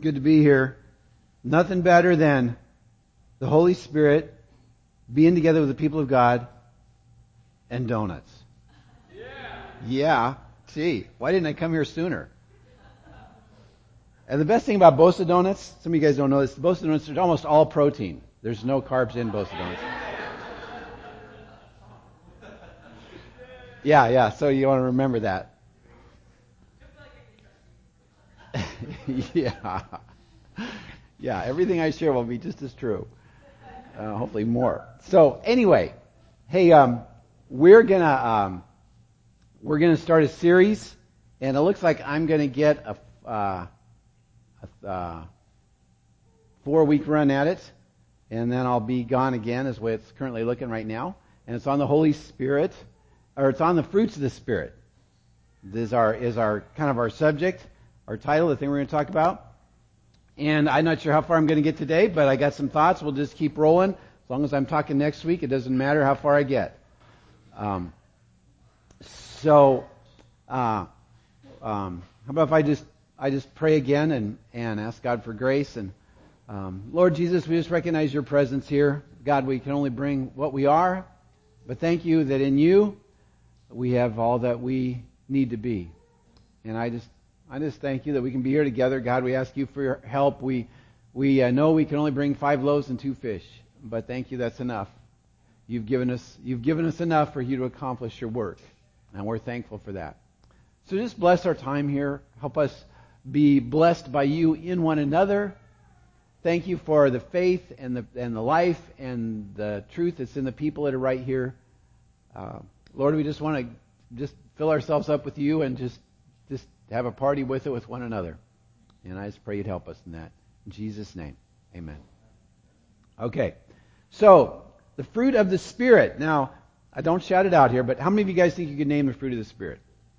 good to be here. Nothing better than the Holy Spirit being together with the people of God and donuts. Yeah. Gee, why didn't I come here sooner? And the best thing about Bosa donuts, some of you guys don't know this, the Bosa donuts are almost all protein. There's no carbs in Bosa donuts. Yeah, so you want to remember that. Yeah, everything I share will be just as true. Hopefully more. So anyway, hey, we're gonna start a series, and it looks like I'm gonna get a 4-week run at it, and then I'll be gone again, is the way it's currently looking right now. And it's on the Holy Spirit, or it's on the fruits of the Spirit. This is our kind of our subject, our title, the thing we're going to talk about. And I'm not sure how far I'm going to get today, but I got some thoughts. We'll just keep rolling. As long as I'm talking next week, it doesn't matter how far I get. How about if I just pray again and ask God for grace. And Lord Jesus, we just recognize your presence here. God, we can only bring what we are, but thank you that in you we have all that we need to be. And I just thank you that we can be here together. God, we ask you for your help. We know we can only bring 5 loaves and 2 fish, but thank you, that's enough. You've given us enough for you to accomplish your work, and we're thankful for that. So just bless our time here. Help us be blessed by you in one another. Thank you for the faith and the life and the truth that's in the people that are right here. Lord, we just want to just fill ourselves up with you and just have a party with it with one another. And I just pray you'd help us in that. In Jesus' name, amen. Okay, so the fruit of the Spirit. Now, I don't shout it out here, but how many of you guys think you could name the fruit of the Spirit?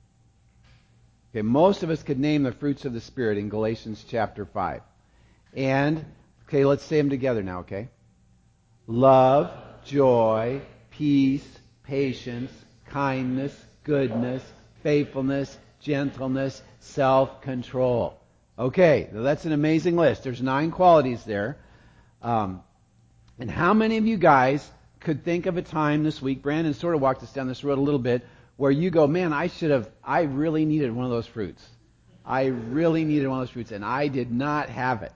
Okay, most of us could name the fruits of the Spirit in Galatians chapter 5. And, okay, let's say them together now, okay? Love, joy, peace, patience, kindness, goodness, faithfulness, gentleness, self-control. Okay, so that's an amazing list. There's 9 qualities there. And how many of you guys could think of a time this week, Brandon sort of walked us down this road a little bit, where you go, man, I really needed one of those fruits. I really needed one of those fruits, and I did not have it.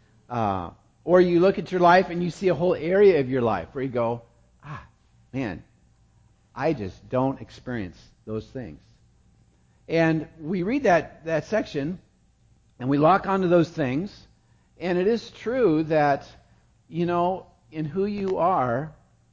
Or you look at your life and you see a whole area of your life where you go, man, I just don't experience those things. And we read that section, and we lock onto those things, and it is true that, in who you are,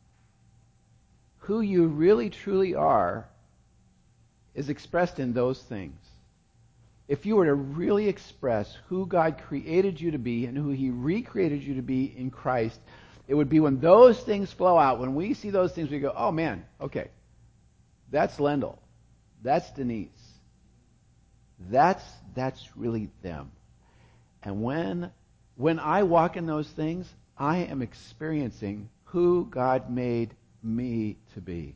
who you really truly are, is expressed in those things. If you were to really express who God created you to be and who He recreated you to be in Christ, it would be when those things flow out, when we see those things, we go, oh man, okay, that's Lendl. That's Denise. That's really them. And when I walk in those things, I am experiencing who God made me to be.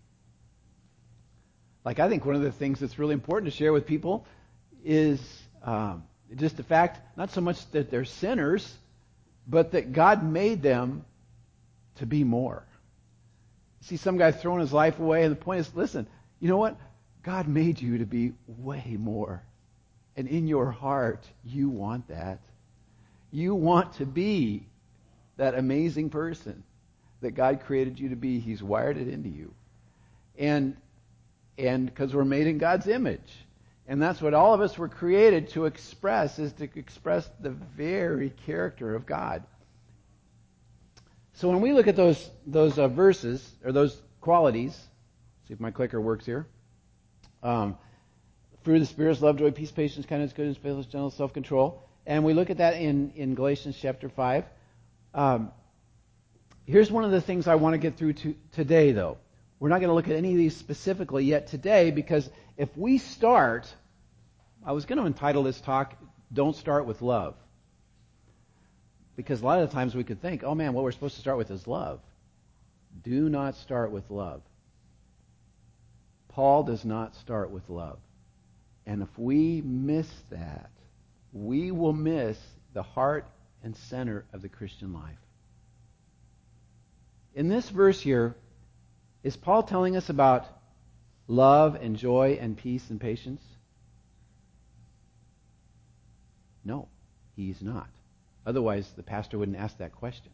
Like, I think one of the things that's really important to share with people is just the fact, not so much that they're sinners, but that God made them to be more. You see some guy throwing his life away, and the point is, listen, you know what? God made you to be way more. And in your heart, you want that. You want to be that amazing person that God created you to be. He's wired it into you. And because we're made in God's image. And that's what all of us were created to express, is to express the very character of God. So when we look at those verses, or those qualities, see if my clicker works here. Fruit of the Spirit is love, joy, peace, patience, kindness, goodness, faithfulness, gentleness, self-control. And we look at that in Galatians chapter 5. Here's one of the things I want to get through today, though. We're not going to look at any of these specifically yet today, because if we start, I was going to entitle this talk, Don't Start with Love. Because a lot of the times we could think, oh man, what we're supposed to start with is love. Do not start with love. Paul does not start with love. And if we miss that, we will miss the heart and center of the Christian life. In this verse here, is Paul telling us about love and joy and peace and patience? No, he's not. Otherwise, the pastor wouldn't ask that question.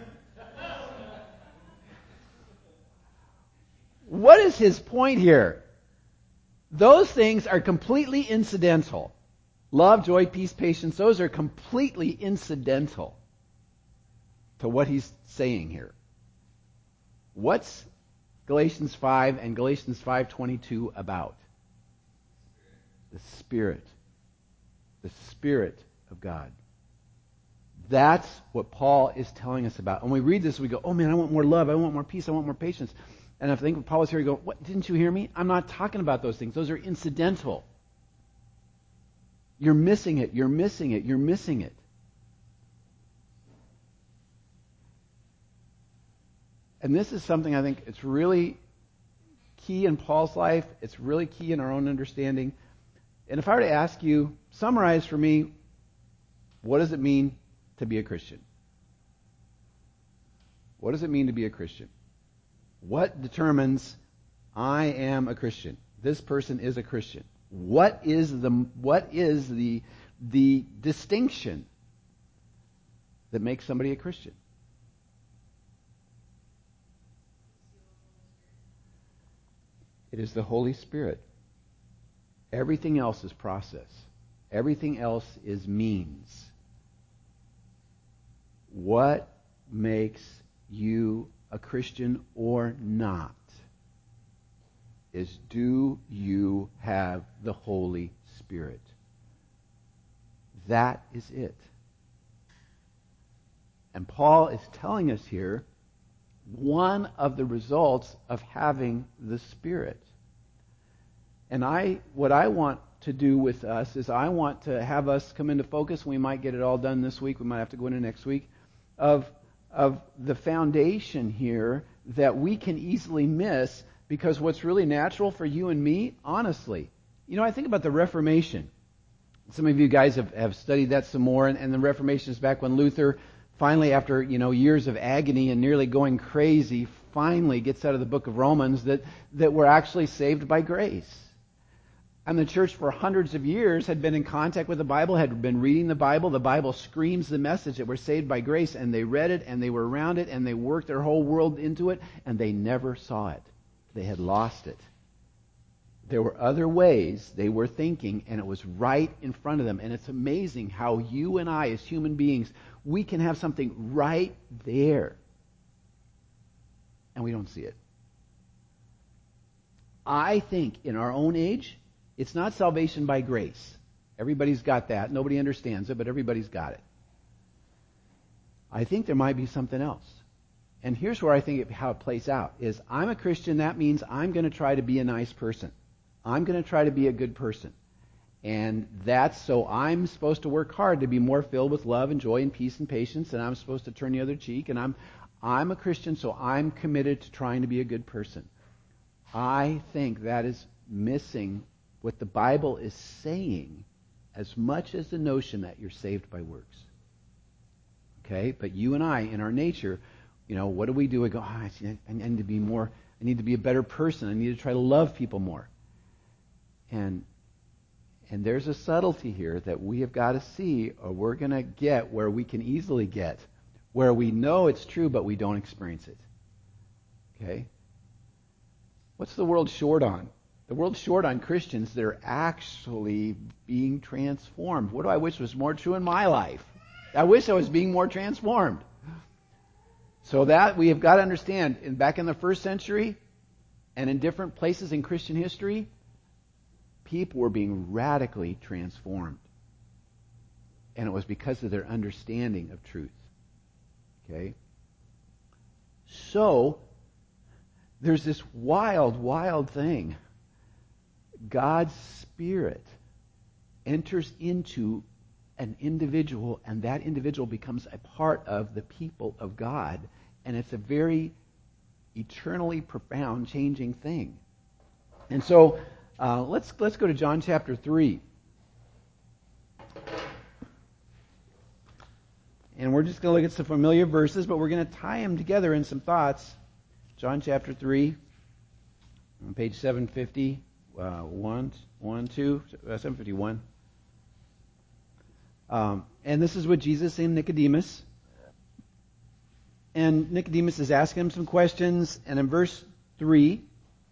What is his point here? Those things are completely incidental. Love, joy, peace, patience, those are completely incidental to what he's saying here. What's Galatians 5 and Galatians 5:22 about? The Spirit. The Spirit of God. That's what Paul is telling us about. When we read this, we go, oh man, I want more love, I want more peace, I want more patience. And I think when Paul was here, you go, what, didn't you hear me? I'm not talking about those things. Those are incidental. You're missing it, you're missing it, you're missing it. And this is something I think it's really key in Paul's life. It's really key in our own understanding. And if I were to ask you, summarize for me, what does it mean to be a Christian? What does it mean to be a Christian? What determines I am a Christian? This person is a Christian. What is the distinction that makes somebody a Christian? It is the Holy Spirit. Everything else is process. Everything else is means. What makes you a Christian or not is, do you have the Holy Spirit? That is it. And Paul is telling us here one of the results of having the Spirit. And what I want to do with us is I want to have us come into focus. We might get it all done this week. We might have to go into next week. Of the foundation here that we can easily miss, because what's really natural for you and me, honestly, I think about the Reformation. Some of you guys have studied that some more, and the Reformation is back when Luther finally, after years of agony and nearly going crazy, finally gets out of the book of Romans that we're actually saved by grace. And the church for hundreds of years had been in contact with the Bible, had been reading the Bible. The Bible screams the message that we're saved by grace, and they read it, and they were around it, and they worked their whole world into it, and they never saw it. They had lost it. There were other ways they were thinking, and it was right in front of them. And it's amazing how you and I, as human beings, we can have something right there, and we don't see it. I think in our own age, it's not salvation by grace. Everybody's got that. Nobody understands it, but everybody's got it. I think there might be something else. And here's where I think how it plays out is, I'm a Christian. That means I'm going to try to be a nice person. I'm going to try to be a good person. And that's so I'm supposed to work hard to be more filled with love and joy and peace and patience, and I'm supposed to turn the other cheek. And I'm a Christian, so I'm committed to trying to be a good person. I think that is missing what the Bible is saying as much as the notion that you're saved by works. Okay? But you and I, in our nature, what do? We go, I need to be more, I need to be a better person. I need to try to love people more. And there's a subtlety here that we have got to see, or we're going to get where we can easily get, where we know it's true, but we don't experience it. Okay? What's the world short on? The world's short on Christians that are actually being transformed. What do I wish was more true in my life? I wish I was being more transformed. So that we have got to understand, back in the first century and in different places in Christian history, people were being radically transformed. And it was because of their understanding of truth. Okay? So, there's this wild thing. God's Spirit enters into an individual, and that individual becomes a part of the people of God. And it's a very eternally profound, changing thing. And so, let's go to John chapter 3. And we're just going to look at some familiar verses, but we're going to tie them together in some thoughts. John chapter 3, on page 750, 751. And this is what Jesus and Nicodemus. And Nicodemus is asking him some questions. And in verse 3,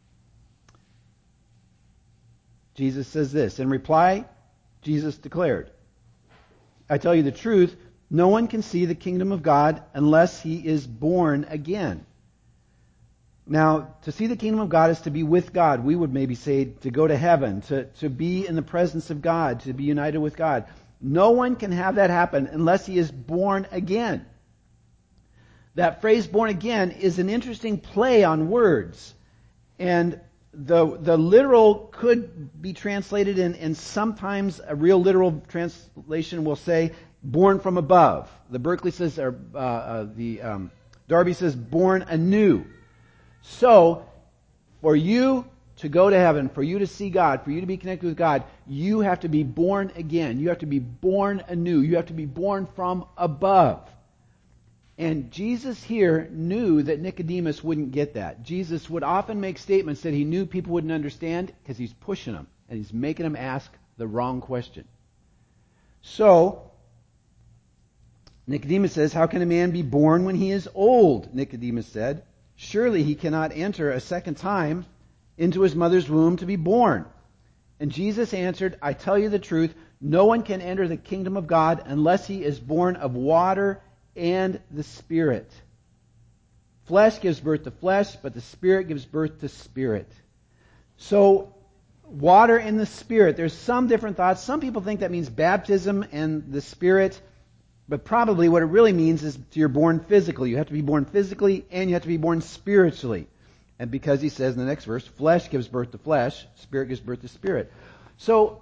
Jesus says this. In reply, Jesus declared, I tell you the truth, no one can see the kingdom of God unless he is born again. Now, to see the kingdom of God is to be with God. We would maybe say to go to heaven, to be in the presence of God, to be united with God. No one can have that happen unless he is born again. That phrase born again is an interesting play on words. And the literal could be translated and sometimes a real literal translation will say born from above. The Berkeley says, or Darby says born anew. So, for you to go to heaven, for you to see God, for you to be connected with God, you have to be born again. You have to be born anew. You have to be born from above. And Jesus here knew that Nicodemus wouldn't get that. Jesus would often make statements that he knew people wouldn't understand because he's pushing them and he's making them ask the wrong question. So, Nicodemus says, how can a man be born when he is old? Nicodemus said, surely he cannot enter a second time into his mother's womb to be born. And Jesus answered, I tell you the truth, no one can enter the kingdom of God unless he is born of water and the Spirit. Flesh gives birth to flesh, but the Spirit gives birth to spirit. So, water and the Spirit, there's some different thoughts. Some people think that means baptism and the Spirit, but probably what it really means is you're born physically. You have to be born physically and you have to be born spiritually. And because he says in the next verse, flesh gives birth to flesh, spirit gives birth to spirit. So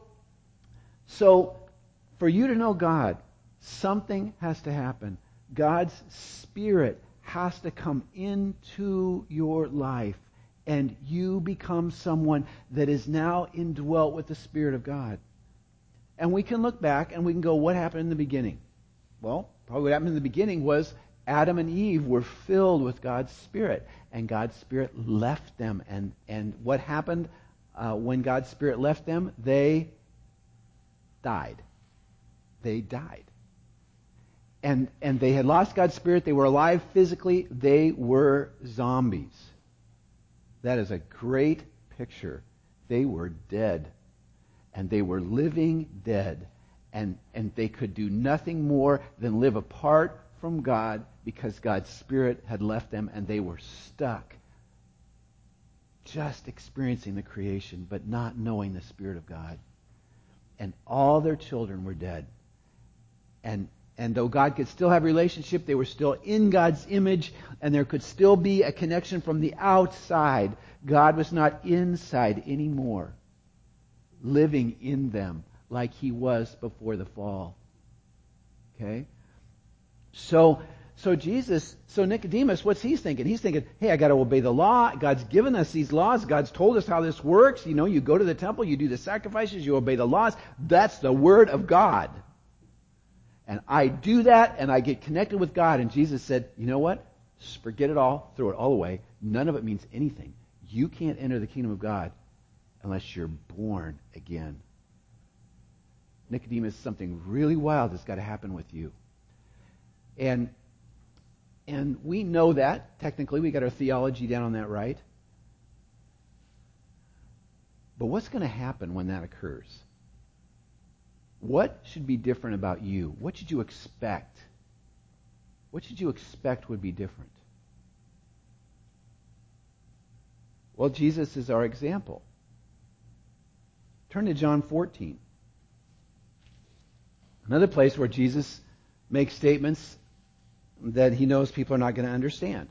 for you to know God, something has to happen. God's Spirit has to come into your life and you become someone that is now indwelt with the Spirit of God. And we can look back and we can go, what happened in the beginning? Well, probably what happened in the beginning was Adam and Eve were filled with God's Spirit, and God's Spirit left them. And what happened when God's Spirit left them? They died. They died. And they had lost God's Spirit. They were alive physically. They were zombies. That is a great picture. They were dead. And they were living dead. And they could do nothing more than live apart from God because God's Spirit had left them and they were stuck just experiencing the creation but not knowing the Spirit of God. And all their children were dead. And though God could still have a relationship, they were still in God's image and there could still be a connection from the outside. God was not inside anymore, living in them like he was before the fall. Okay? So Nicodemus, what's he thinking? He's thinking, hey, I got to obey the law. God's given us these laws. God's told us how this works. You know, you go to the temple, you do the sacrifices, you obey the laws. That's the Word of God. And I do that and I get connected with God. And Jesus said, you know what? Just forget it all. Throw it all away. None of it means anything. You can't enter the kingdom of God unless you're born again. Nicodemus, something really wild has got to happen with you. And we know that, technically. We got our theology down on that right. But what's going to happen when that occurs? What should be different about you? What should you expect? What should you expect would be different? Well, Jesus is our example. Turn to John 14. Another place where Jesus makes statements that he knows people are not going to understand.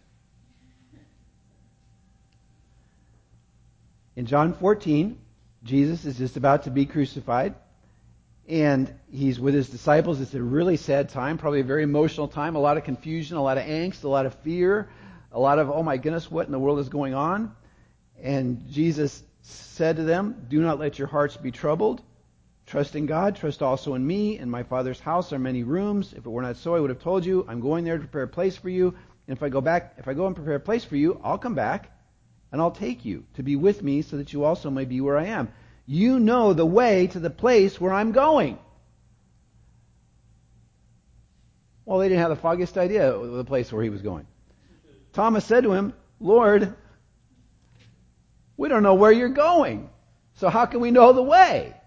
In John 14, Jesus is just about to be crucified, and he's with his disciples. It's a really sad time, probably a very emotional time, a lot of confusion, a lot of angst, a lot of fear, a lot of, oh my goodness, what in the world is going on? And Jesus said to them, do not let your hearts be troubled. Trust in God, trust also in me. In my Father's house are many rooms. If it were not so, I would have told you. I'm going there to prepare a place for you. And if I go and prepare a place for you, I'll come back and I'll take you to be with me so that you also may be where I am. You know the way to the place where I'm going. Well, they didn't have the foggiest idea of the place where he was going. Thomas said to him, Lord, we don't know where you're going, so how can we know the way?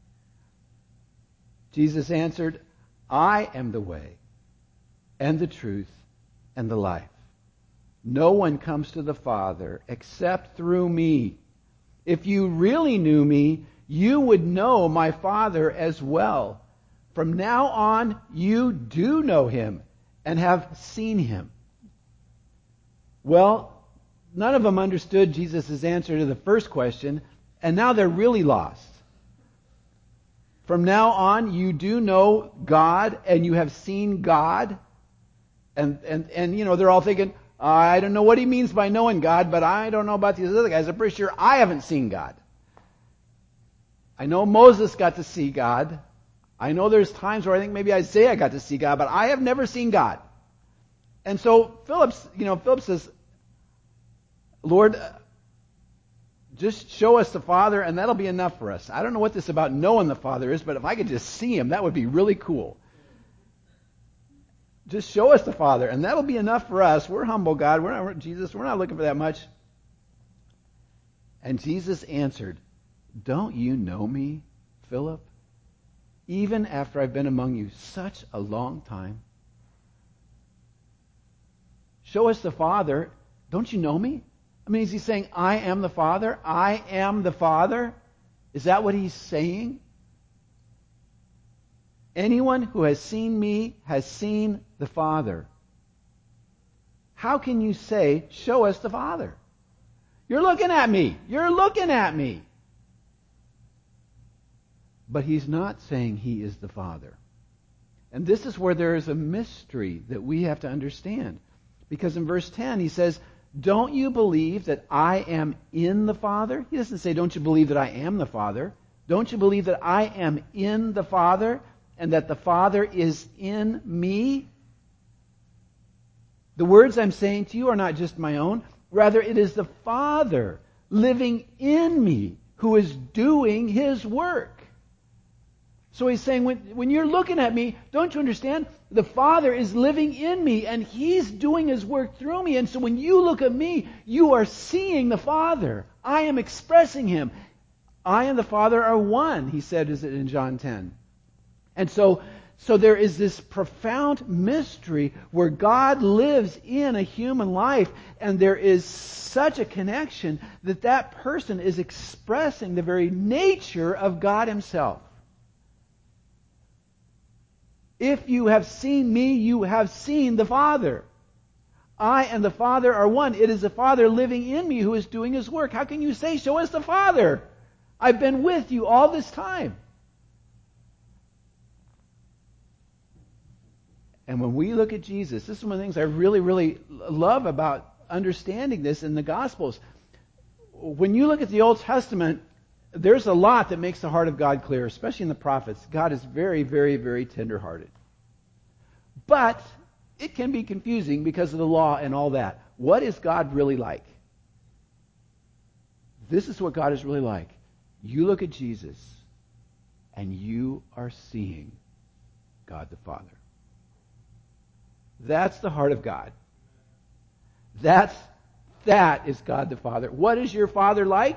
Jesus answered, I am the way and the truth and the life. No one comes to the Father except through me. If you really knew me, you would know my Father as well. From now on, you do know him and have seen him. Well, none of them understood Jesus' answer to the first question, and now they're really lost. From now on, you do know God and you have seen God. And they're all thinking, I don't know what he means by knowing God, but I don't know about these other guys. I'm pretty sure I haven't seen God. I know Moses got to see God. I know there's times where I think maybe Isaiah got to see God, but I have never seen God. And so Philip says, Lord, just show us the Father and that'll be enough for us. I don't know what this about knowing the Father is, but if I could just see him, that would be really cool. Just show us the Father and that'll be enough for us. We're humble, God. We're not looking for that much. And Jesus answered, don't you know me, Philip? Even after I've been among you such a long time. Show us the Father. Don't you know me? I mean, is he saying, I am the Father? I am the Father? Is that what he's saying? Anyone who has seen me has seen the Father. How can you say, show us the Father? You're looking at me. You're looking at me. But he's not saying he is the Father. And this is where there is a mystery that we have to understand. Because in verse 10 he says, don't you believe that I am in the Father? He doesn't say, don't you believe that I am the Father? Don't you believe that I am in the Father and that the Father is in me? The words I'm saying to you are not just my own. Rather, it is the Father living in me who is doing his work. So he's saying, when you're looking at me, don't you understand? The Father is living in me, and he's doing his work through me. And so when you look at me, you are seeing the Father. I am expressing him. I and the Father are one, he said in John 10. And so there is this profound mystery where God lives in a human life, and there is such a connection that person is expressing the very nature of God himself. If you have seen me, you have seen the Father. I and the Father are one. It is the Father living in me who is doing his work. How can you say, show us the Father? I've been with you all this time. And when we look at Jesus, this is one of the things I really, really love about understanding this in the Gospels. When you look at the Old Testament, there's a lot that makes the heart of God clear, especially in the prophets. God is very, very, very tender-hearted. But it can be confusing because of the law and all that. What is God really like? This is what God is really like. You look at Jesus, and you are seeing God the Father. That's the heart of God. That is God the Father. What is your Father like?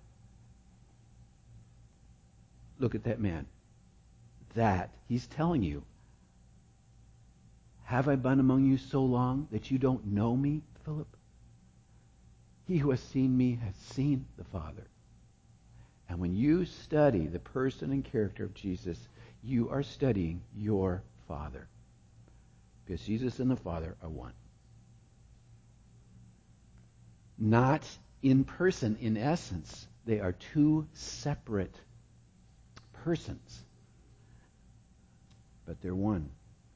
Look at that man. He's telling you, have I been among you so long that you don't know me, Philip? He who has seen me has seen the Father. And when you study the person and character of Jesus, you are studying your Father. Because Jesus and the Father are one. Not in person, in essence. They are two separate persons. But they're one.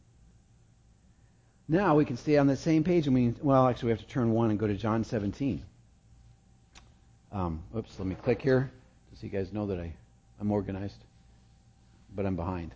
Now we can stay on the same page and actually we have to turn one and go to John 17. Let me click here so you guys know that I'm organized. but I'm behind.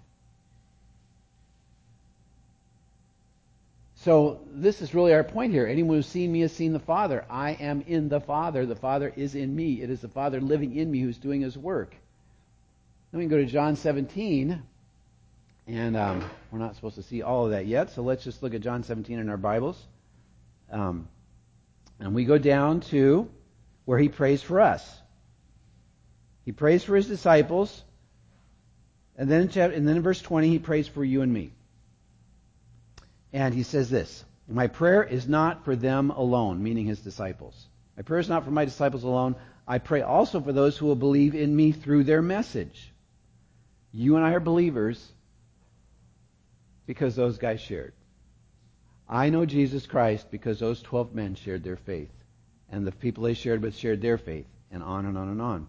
So this is really our point here. Anyone who's seen me has seen the Father. I am in the Father. The Father is in me. It is the Father living in me who's doing his work. Then we can go to John 17. And we're not supposed to see all of that yet. So let's just look at John 17 in our Bibles. And we go down to where he prays for us. He prays for his disciples. And then in verse 20, he prays for you and me. And he says this, my prayer is not for them alone, meaning his disciples. My prayer is not for my disciples alone. I pray also for those who will believe in me through their message. You and I are believers because those guys shared. I know Jesus Christ because those 12 men shared their faith. And the people they shared with shared their faith. And on and on and on.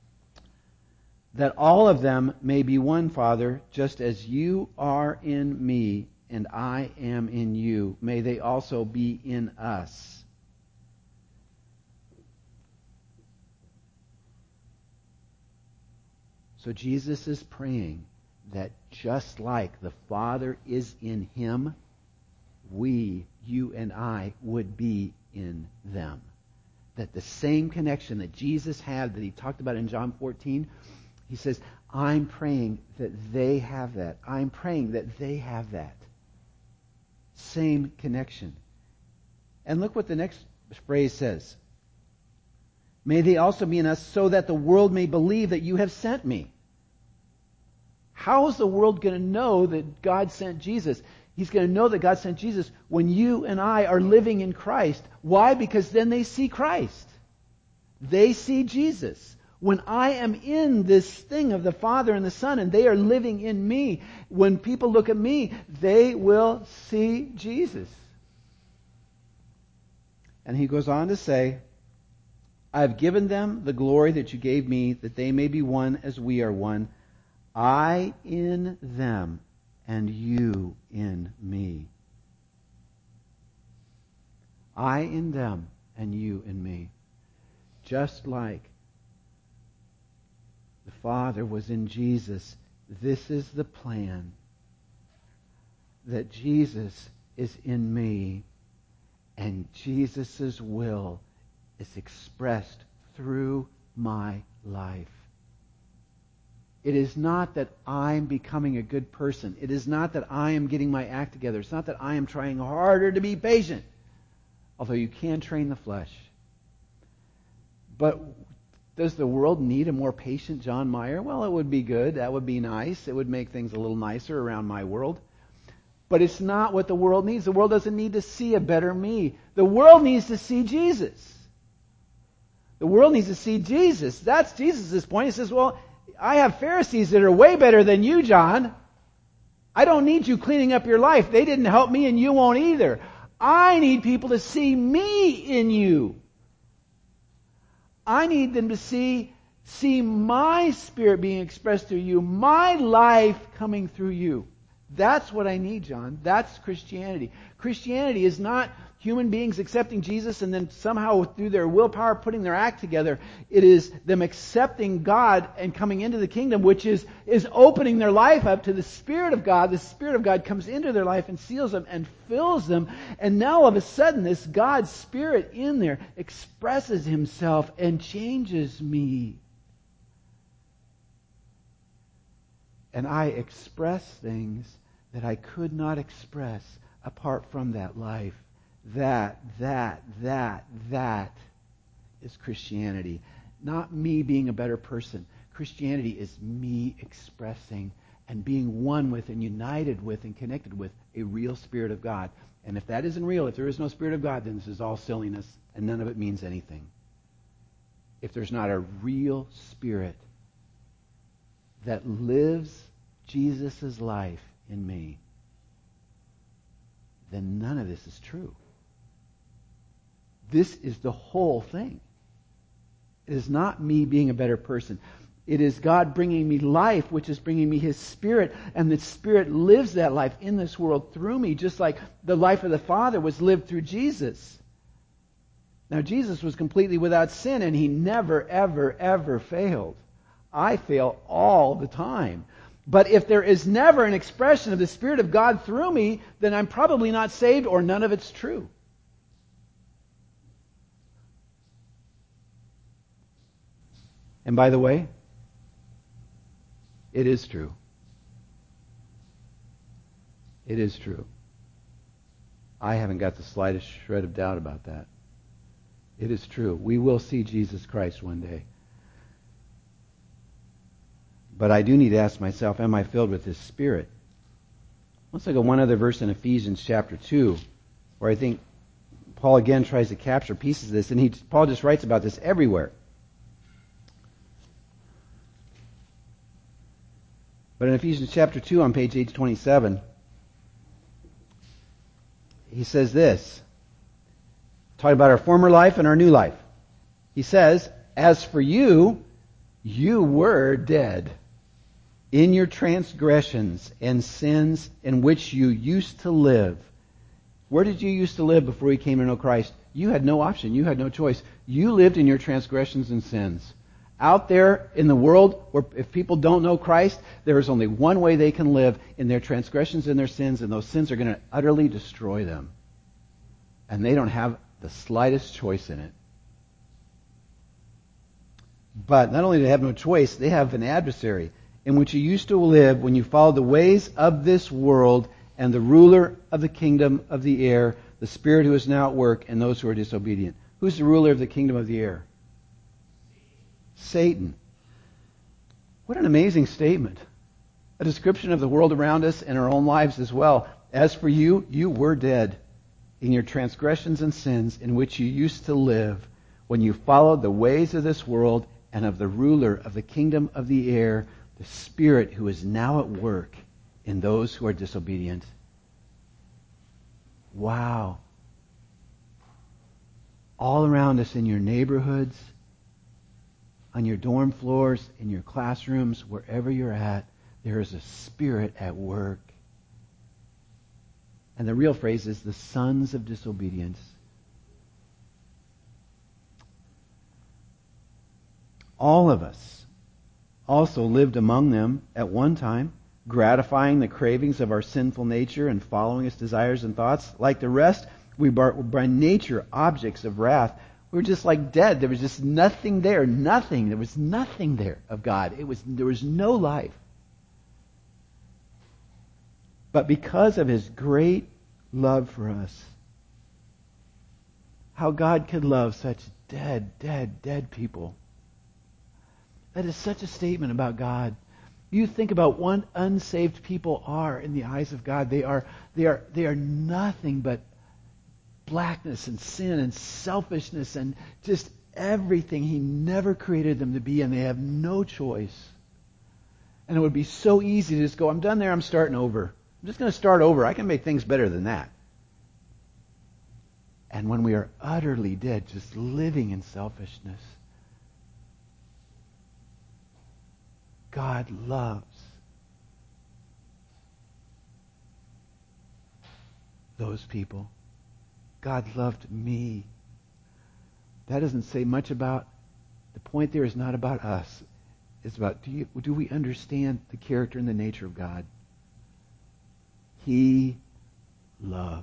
That all of them may be one, Father, just as you are in me and I am in you. May they also be in us. So Jesus is praying that just like the Father is in him, we, you and I, would be in them. That the same connection that Jesus had, that he talked about in John 14, he says, I'm praying that they have that. I'm praying that they have that. Same connection. And look what the next phrase says. May they also be in us so that the world may believe that you have sent me. How is the world going to know that God sent Jesus? He's going to know that God sent Jesus when you and I are living in Christ. Why? Because then they see Christ. They see Jesus. When I am in this thing of the Father and the Son and they are living in me, when people look at me, they will see Jesus. And he goes on to say, I have given them the glory that you gave me, that they may be one as we are one. I in them and you in me. I in them and you in me. Just like the Father was in Jesus, this is the plan. That Jesus is in me and Jesus' will is expressed through my life. It is not that I'm becoming a good person. It is not that I am getting my act together. It's not that I am trying harder to be patient. Although you can train the flesh. But does the world need a more patient John Mayer? Well, it would be good. That would be nice. It would make things a little nicer around my world. But it's not what the world needs. The world doesn't need to see a better me. The world needs to see Jesus. The world needs to see Jesus. That's Jesus' point. He says, well, I have Pharisees that are way better than you, John. I don't need you cleaning up your life. They didn't help me and you won't either. I need people to see me in you. I need them to see my Spirit being expressed through you, my life coming through you. That's what I need, John. That's Christianity. Christianity is not human beings accepting Jesus and then somehow through their willpower putting their act together. It is them accepting God and coming into the kingdom, which is opening their life up to the Spirit of God. The Spirit of God comes into their life and seals them and fills them. And now all of a sudden this God's Spirit in there expresses Himself and changes me. And I express things that I could not express apart from that life. That is Christianity. Not me being a better person. Christianity is me expressing and being one with and united with and connected with a real Spirit of God. And if that isn't real, if there is no Spirit of God, then this is all silliness and none of it means anything. If there's not a real Spirit that lives Jesus' life in me, then none of this is true. This is the whole thing. It is not me being a better person. It is God bringing me life, which is bringing me His Spirit, and the Spirit lives that life in this world through me, just like the life of the Father was lived through Jesus. Now, Jesus was completely without sin, and He never, ever, ever failed. I fail all the time. But if there is never an expression of the Spirit of God through me, then I'm probably not saved or none of it's true. And by the way, it is true. It is true. I haven't got the slightest shred of doubt about that. It is true. We will see Jesus Christ one day. But I do need to ask myself, am I filled with His Spirit? Let's look at one other verse in Ephesians chapter 2, where I think Paul again tries to capture pieces of this, and Paul just writes about this everywhere. But in Ephesians chapter 2 on page 827, he says this, talking about our former life and our new life. He says, as for you, you were dead in your transgressions and sins in which you used to live. Where did you used to live before you came to know Christ? You had no option. You had no choice. You lived in your transgressions and sins. Out there in the world, where if people don't know Christ, there is only one way they can live, in their transgressions and their sins, and those sins are going to utterly destroy them. And they don't have the slightest choice in it. But not only do they have no choice, they have an adversary in which you used to live when you followed the ways of this world and the ruler of the kingdom of the air, the spirit who is now at work in those who are disobedient. Who's the ruler of the kingdom of the air? Satan. What an amazing statement. A description of the world around us and our own lives as well. As for you, you were dead in your transgressions and sins in which you used to live when you followed the ways of this world and of the ruler of the kingdom of the air, the spirit who is now at work in those who are disobedient. Wow. All around us in your neighborhoods, on your dorm floors, in your classrooms, wherever you're at, there is a spirit at work. And the real phrase is the sons of disobedience. All of us also lived among them at one time, gratifying the cravings of our sinful nature and following its desires and thoughts. Like the rest, we were by nature objects of wrath. We were just like dead. There was just nothing there. Nothing. There was nothing there of God. There was no life. But because of His great love for us, how God could love such dead people. That is such a statement about God. You think about what unsaved people are in the eyes of God. They are nothing but blackness and sin and selfishness and just everything He never created them to be, and they have no choice. And it would be so easy to just go, I'm done there, I'm starting over. I'm just going to start over. I can make things better than that. And when we are utterly dead, just living in selfishness, God loves those people. God loved me. That doesn't say much about, the point there is not about us. It's about, do we understand the character and the nature of God? He loves.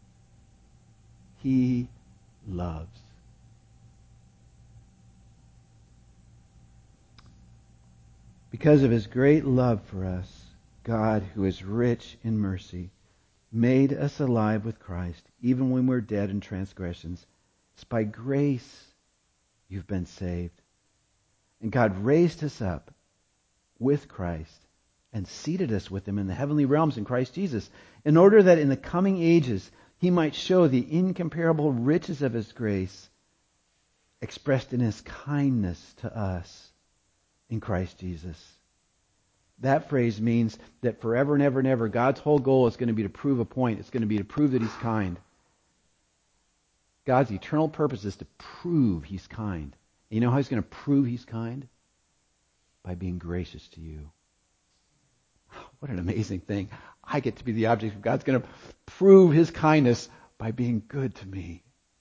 He loves. Because of His great love for us, God, who is rich in mercy, made us alive with Christ, even when we're dead in transgressions. It's by grace you've been saved. And God raised us up with Christ and seated us with Him in the heavenly realms in Christ Jesus, in order that in the coming ages He might show the incomparable riches of His grace expressed in His kindness to us in Christ Jesus. That phrase means that forever and ever and ever, God's whole goal is going to be to prove a point. It's going to be to prove that He's kind. God's eternal purpose is to prove He's kind. And you know how He's going to prove He's kind? By being gracious to you. What an amazing thing. I get to be the object of God's going to prove His kindness by being good to me.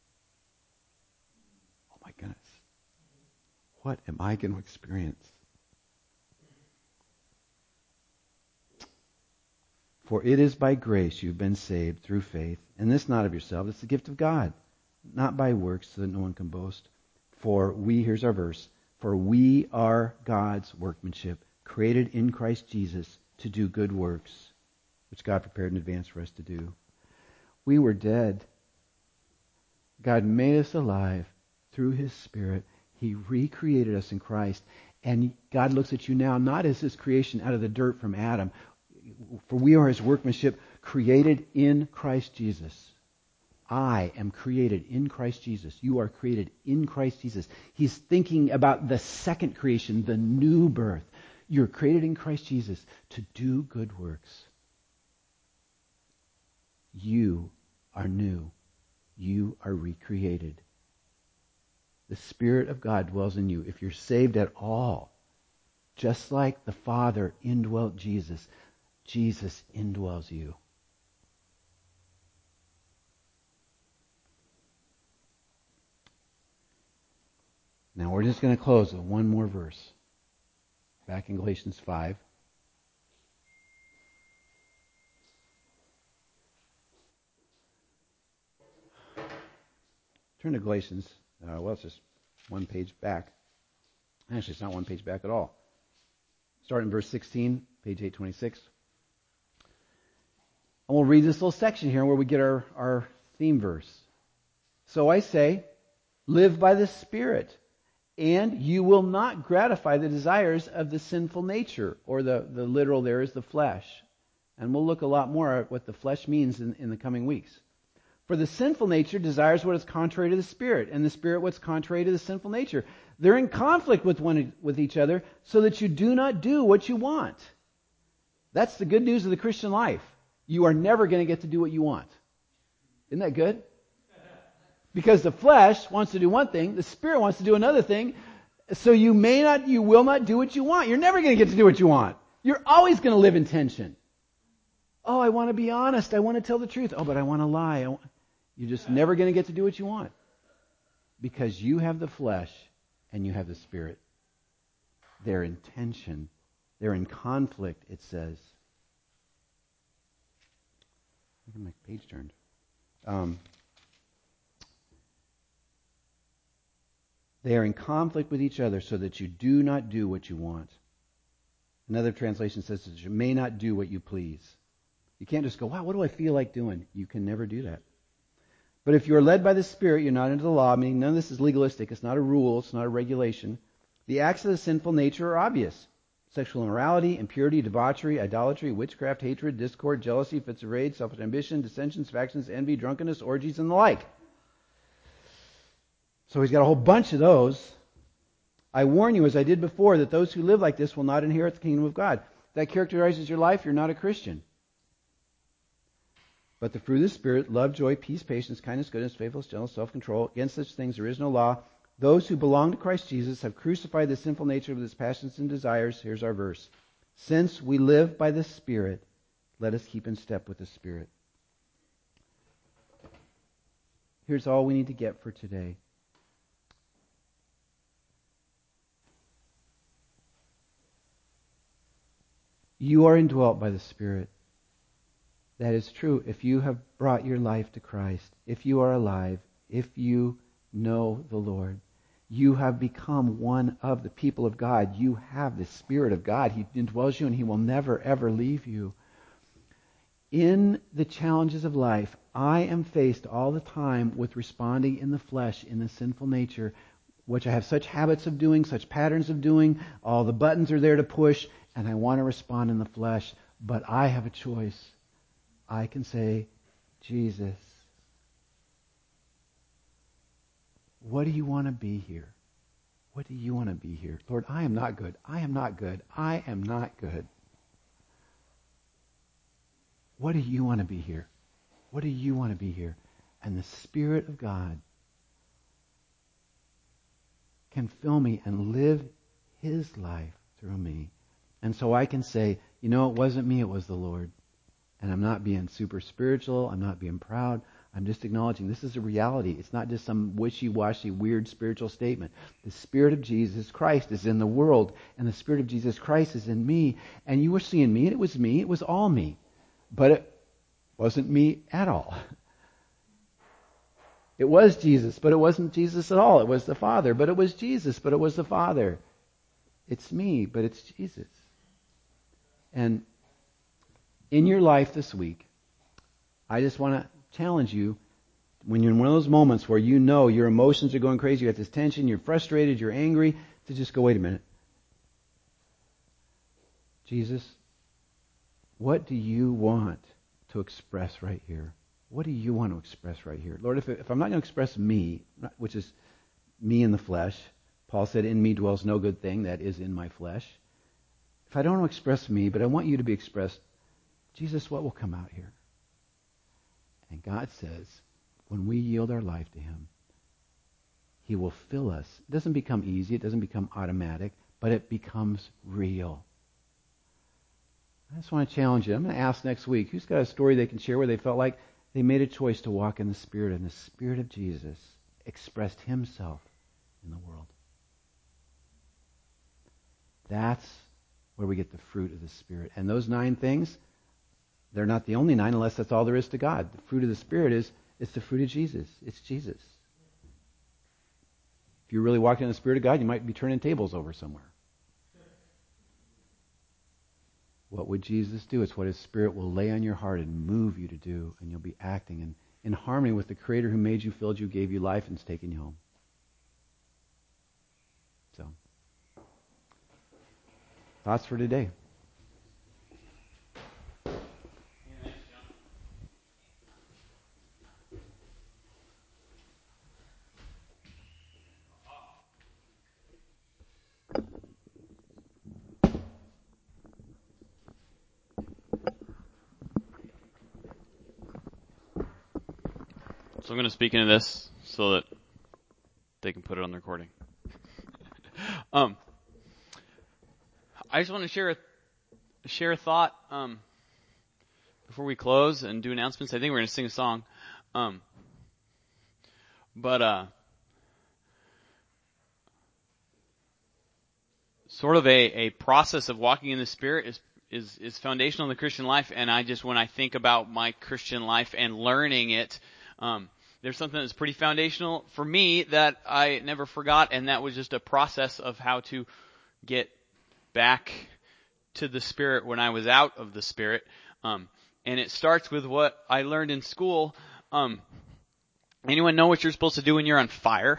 Oh my goodness. What am I going to experience? For it is by grace you've been saved through faith, and this not of yourself, it's the gift of God, not by works, so that no one can boast. Here's our verse, for we are God's workmanship, created in Christ Jesus to do good works, which God prepared in advance for us to do. We were dead. God made us alive through His Spirit. He recreated us in Christ. And God looks at you now not as His creation out of the dirt from Adam, for we are His workmanship created in Christ Jesus. I am created in Christ Jesus. You are created in Christ Jesus. He's thinking about the second creation, the new birth. You're created in Christ Jesus to do good works. You are new. You are recreated. The Spirit of God dwells in you. If you're saved at all, just like the Father indwelt Jesus, Jesus indwells you. Now we're just going to close with one more verse. Back in Galatians 5. Turn to Galatians. It's just one page back. Actually, it's not one page back at all. Start in verse 16, page 826. And we'll read this little section here where we get our theme verse. So I say, live by the Spirit, and you will not gratify the desires of the sinful nature, or the literal there is the flesh. And we'll look a lot more at what the flesh means in the coming weeks. For the sinful nature desires what is contrary to the Spirit, and the Spirit what's contrary to the sinful nature. They're in conflict with each other, so that you do not do what you want. That's the good news of the Christian life. You are never going to get to do what you want. Isn't that good? Because the flesh wants to do one thing, the Spirit wants to do another thing, so you will not do what you want. You're never going to get to do what you want. You're always going to live in tension. Oh, I want to be honest. I want to tell the truth. Oh, but I want to lie. You're just never going to get to do what you want. Because you have the flesh and you have the Spirit. They're in tension. They're in conflict, it says. Look at my page turned. They are in conflict with each other so that you do not do what you want. Another translation says that you may not do what you please. You can't just go, wow, what do I feel like doing? You can never do that. But if you are led by the Spirit, you're not under the law. Meaning none of this is legalistic. It's not a rule. It's not a regulation. The acts of the sinful nature are obvious. Sexual immorality, impurity, debauchery, idolatry, witchcraft, hatred, discord, jealousy, fits of rage, selfish ambition, dissensions, factions, envy, drunkenness, orgies, and the like. So he's got a whole bunch of those. I warn you, as I did before, that those who live like this will not inherit the kingdom of God. If that characterizes your life, you're not a Christian. But the fruit of the Spirit, love, joy, peace, patience, kindness, goodness, faithfulness, gentleness, self-control. Against such things there is no law. Those who belong to Christ Jesus have crucified the sinful nature with its passions and desires. Here's our verse. Since we live by the Spirit, let us keep in step with the Spirit. Here's all we need to get for today. You are indwelt by the Spirit. That is true if you have brought your life to Christ, if you are alive, if you know the Lord. You have become one of the people of God. You have the Spirit of God. He indwells you and He will never, ever leave you. In the challenges of life, I am faced all the time with responding in the flesh, in the sinful nature, which I have such habits of doing, such patterns of doing. All the buttons are there to push, and I want to respond in the flesh. But I have a choice. I can say, Jesus, what do you want to be here? What do you want to be here? Lord, I am not good. I am not good. I am not good. What do you want to be here? What do you want to be here? And the Spirit of God can fill me and live His life through me. And so I can say, you know, it wasn't me, it was the Lord. And I'm not being super spiritual. I'm not being proud. I'm just acknowledging this is a reality. It's not just some wishy-washy, weird spiritual statement. The Spirit of Jesus Christ is in the world, and the Spirit of Jesus Christ is in me. And you were seeing me, and it was me. It was all me. But it wasn't me at all. It was Jesus, but it wasn't Jesus at all. It was the Father, but it was Jesus, but it was the Father. It's me, but it's Jesus. And in your life this week, I just want to challenge you, when you're in one of those moments where you know your emotions are going crazy, you have this tension, you're frustrated, you're angry, to just go, wait a minute. Jesus, what do you want to express right here? What do you want to express right here? Lord, if I'm not going to express me, which is me in the flesh, Paul said, in me dwells no good thing, that is in my flesh. If I don't want to express me, but I want you to be expressed, Jesus, what will come out here? And God says, when we yield our life to Him, He will fill us. It doesn't become easy, it doesn't become automatic, but it becomes real. I just want to challenge you. I'm going to ask next week, who's got a story they can share where they felt like they made a choice to walk in the Spirit, and the Spirit of Jesus expressed Himself in the world. That's where we get the fruit of the Spirit. And those 9 things, they're not the only 9 unless that's all there is to God. The fruit of the Spirit is it's the fruit of Jesus. It's Jesus. If you're really walking in the Spirit of God, you might be turning tables over somewhere. What would Jesus do? It's what His Spirit will lay on your heart and move you to do, and you'll be acting in harmony with the Creator who made you, filled you, gave you life, and is taking you home. So, thoughts for today. So I'm going to speak into this so that they can put it on the recording. I just want to share a thought before we close and do announcements. I think we're going to sing a song. Sort of a process of walking in the Spirit is foundational in the Christian life. And when I think about my Christian life and learning it, there's something that's pretty foundational for me that I never forgot, and that was just a process of how to get back to the Spirit when I was out of the Spirit. And it starts with what I learned in school. Anyone know what you're supposed to do when you're on fire?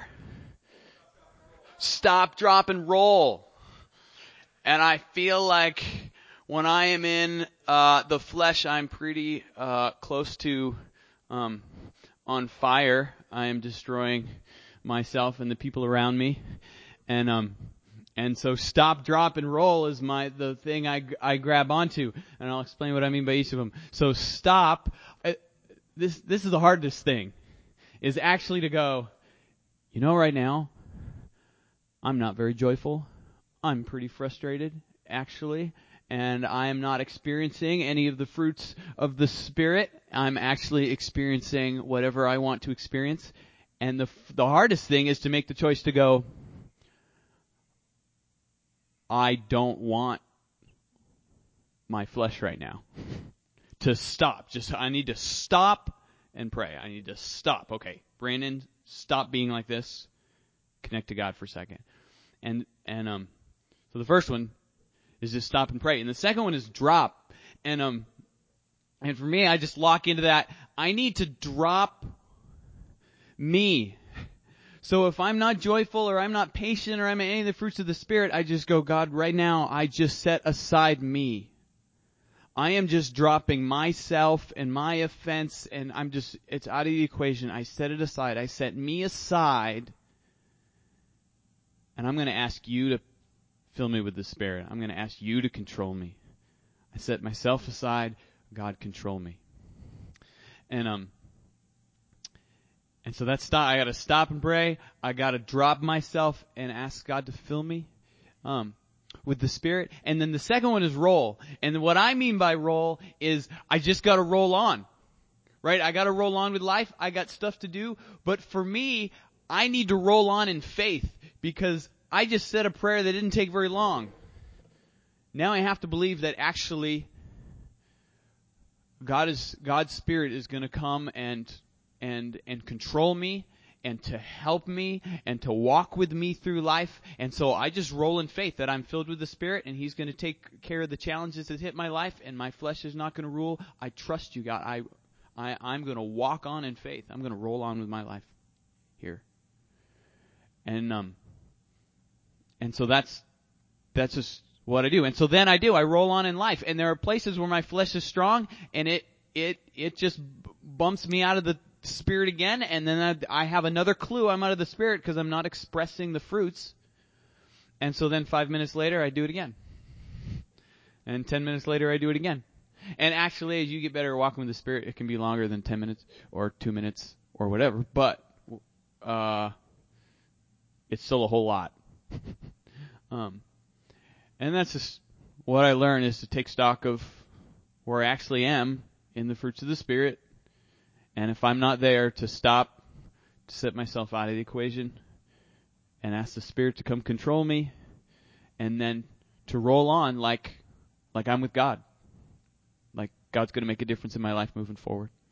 Stop, drop, and roll. And I feel like when I am in the flesh, I'm pretty close to on fire. I am destroying myself and the people around me, and so stop, drop, and roll is the thing I grab onto, and I'll explain what I mean by each of them. So stop. This is the hardest thing, is actually to go, right now, I'm not very joyful. I'm pretty frustrated, actually. And I am not experiencing any of the fruits of the Spirit. I'm actually experiencing whatever I want to experience. And the hardest thing is to make the choice to go, I don't want my flesh right now. To stop. I need to stop and pray. I need to stop. Okay, Brandon, stop being like this. Connect to God for a second. And so the first one is just stop and pray. And the second one is drop. And for me, I just lock into that. I need to drop me. So if I'm not joyful or I'm not patient or I'm any of the fruits of the Spirit, I just go, God, right now, I just set aside me. I am just dropping myself and my offense, and it's out of the equation. I set it aside. I set me aside, and I'm going to ask you to fill me with the Spirit. I'm going to ask you to control me. I set myself aside. God, control me. And so that's stop. I got to stop and pray. I got to drop myself and ask God to fill me with the Spirit. And then the second one is roll. And what I mean by roll is I just got to roll on. Right? I got to roll on with life. I got stuff to do. But for me, I need to roll on in faith, because I just said a prayer that didn't take very long. Now I have to believe that actually God's Spirit is going to come and control me, and to help me, and to walk with me through life. And so I just roll in faith that I'm filled with the Spirit, and He's going to take care of the challenges that hit my life, and my flesh is not going to rule. I trust you, God. I'm going to walk on in faith. I'm going to roll on with my life here. And so that's just what I do. And so then I roll on in life. And there are places where my flesh is strong, and it just bumps me out of the Spirit again, and then I have another clue I'm out of the Spirit because I'm not expressing the fruits. And so then 5 minutes later, I do it again. And 10 minutes later, I do it again. And actually, as you get better at walking with the Spirit, it can be longer than 10 minutes or 2 minutes or whatever. But it's still a whole lot. And that's just what I learned, is to take stock of where I actually am in the fruits of the Spirit. And if I'm not there, to stop, to set myself out of the equation and ask the Spirit to come control me, and then to roll on like I'm with God. Like God's going to make a difference in my life moving forward.